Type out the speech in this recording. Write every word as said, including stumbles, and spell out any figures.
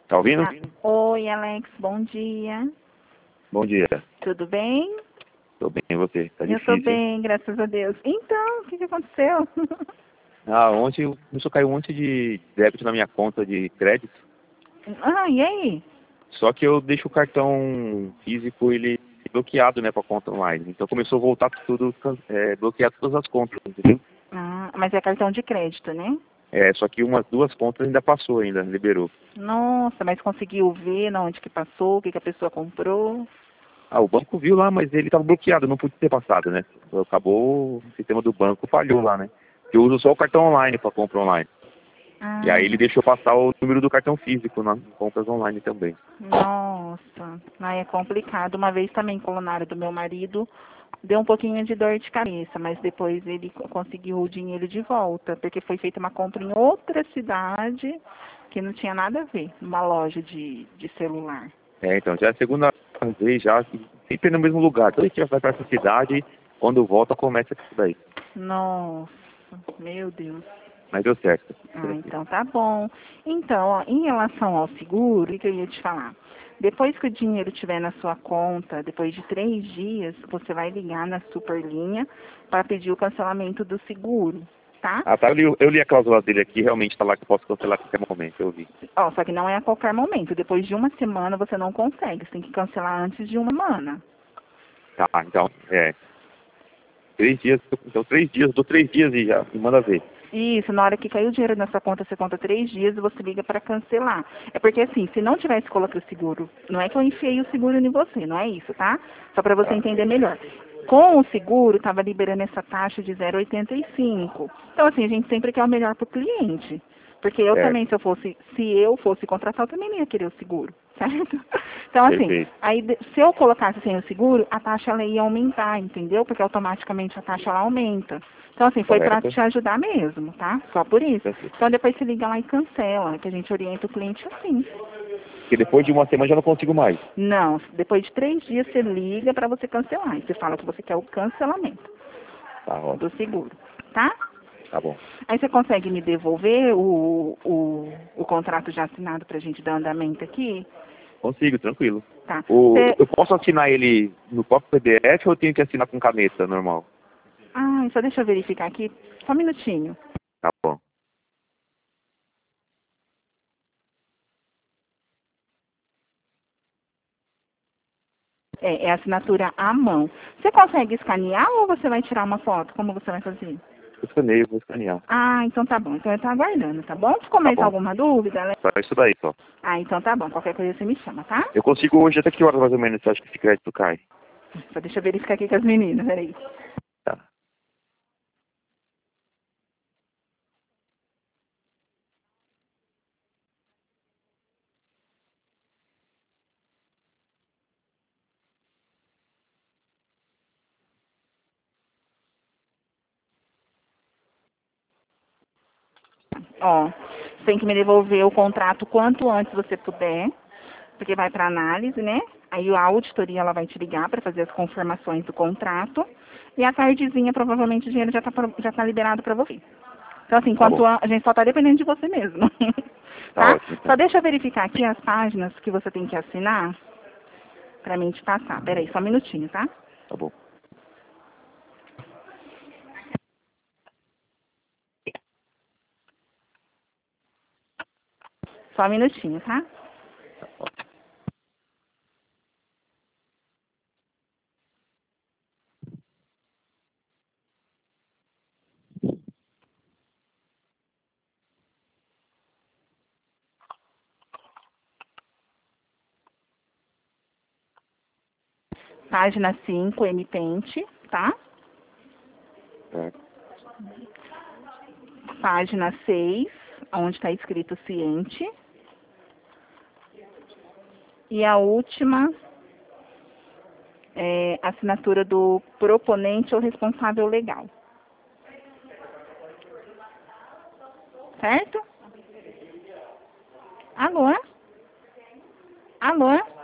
Tá ouvindo? Ah, oi, Alex, bom dia. Bom dia. Tudo bem? Tô bem, e você? Tá Eu tô difícil, hein? bem, graças a Deus. Então, o que, que aconteceu? Ah, ontem começou a cair um monte de débito na minha conta de crédito, Ah, e aí? só que eu deixo o cartão físico ele bloqueado, né, pra conta online. Então começou a voltar tudo, é, bloquear todas as contas, entendeu? Ah, mas é cartão de crédito, né? É, só que umas duas contas ainda passou ainda, liberou. Nossa, mas conseguiu ver na onde que passou, o que, que a pessoa comprou? Ah, o banco viu lá, mas ele tava bloqueado, não podia ter passado, né? Acabou, o sistema do banco falhou lá, né? Eu uso só o cartão online pra compra online. E aí Ah, ele deixou passar o número do cartão físico nas compras online também. nossa, aí é complicado. Uma vez também, colonaram do meu marido, deu um pouquinho de dor de cabeça, mas depois ele co- conseguiu o dinheiro de volta, porque foi feita uma compra em outra cidade que não tinha nada a ver, numa loja de, de celular. É, então, já é a segunda vez já, que sempre no mesmo lugar. Toda vez que vai pra essa cidade, quando volta, começa isso daí. Nossa, meu Deus. Mas deu certo. Ah, então tá bom. Então, ó, em relação ao seguro, o que eu ia te falar? Depois que o dinheiro estiver na sua conta, depois de três dias, você vai ligar na Superlinha para pedir o cancelamento do seguro, tá? Ah, tá, eu li, eu li a cláusula dele aqui, realmente tá lá que eu posso cancelar a qualquer momento, eu vi. Ó, só que não é a qualquer momento. Depois de uma semana você não consegue. Você tem que cancelar antes de uma semana. Tá, então, é, três dias, então três dias, dou três dias e já, me manda ver. Isso, na hora que cair o dinheiro na sua conta, você conta três dias e você liga para cancelar. É porque assim, se não tivesse colocado o seguro, não é que eu enfiei o seguro em você, não é isso, tá? Só para você Tá, entender melhor. Com o seguro, estava liberando essa taxa de zero vírgula oitenta e cinco. Então, assim, a gente sempre quer o melhor para o cliente. Porque eu certo, também, se eu fosse, se eu fosse contratar, eu também não ia querer o seguro, certo? Então, assim, perfeito. aí de- se eu colocasse sem o seguro, a taxa ela ia aumentar, entendeu? Porque automaticamente a taxa ela aumenta. Então, assim, foi para Correto? te ajudar mesmo, tá? Só por isso. Perfeito. Então, depois você liga lá e cancela, que a gente orienta o cliente assim. Porque depois de uma semana já não consigo mais. Não, depois de três dias você liga para você cancelar. E você fala que você quer o cancelamento Tá do ótimo, seguro, tá? tá bom. Aí você consegue me devolver o, o, o contrato já assinado para a gente dar andamento aqui? Consigo, tranquilo. Tá. O, Você... eu posso assinar ele no próprio P D F ou eu tenho que assinar com caneta normal? Ah, só deixa eu verificar aqui. Só um minutinho. Tá bom. É, é assinatura à mão. Você consegue escanear ou você vai tirar uma foto? Como você vai fazer? Eu escaneio, vou escanear. Ah, então tá bom. Então eu tô aguardando, tá bom? Ficou Tá mais bom. alguma dúvida? Alex? Só isso daí, só. Ah, então tá bom. Qualquer coisa você me chama, tá? Eu consigo hoje até que horas mais ou menos você acha que esse crédito cai? Só deixa eu verificar aqui com as meninas, peraí. Tá. Ó, você tem que me devolver o contrato quanto antes você puder, porque vai para análise, né? Aí a auditoria ela vai te ligar para fazer as confirmações do contrato. E a tardezinha, provavelmente, o dinheiro já tá, pro- já tá liberado para você. Então, assim, Tá enquanto bom. a, a gente só tá dependendo de você mesmo. Tá Tá? ótimo, Só então. deixa eu verificar aqui as páginas que você tem que assinar para mim te passar. Peraí, só um minutinho, tá? Tá bom. Só um minutinho, tá? Página cinco, M-Pente, tá? Certo. Página seis, onde está escrito ciente. E a última é assinatura do proponente ou responsável legal. Certo? Alô? Alô?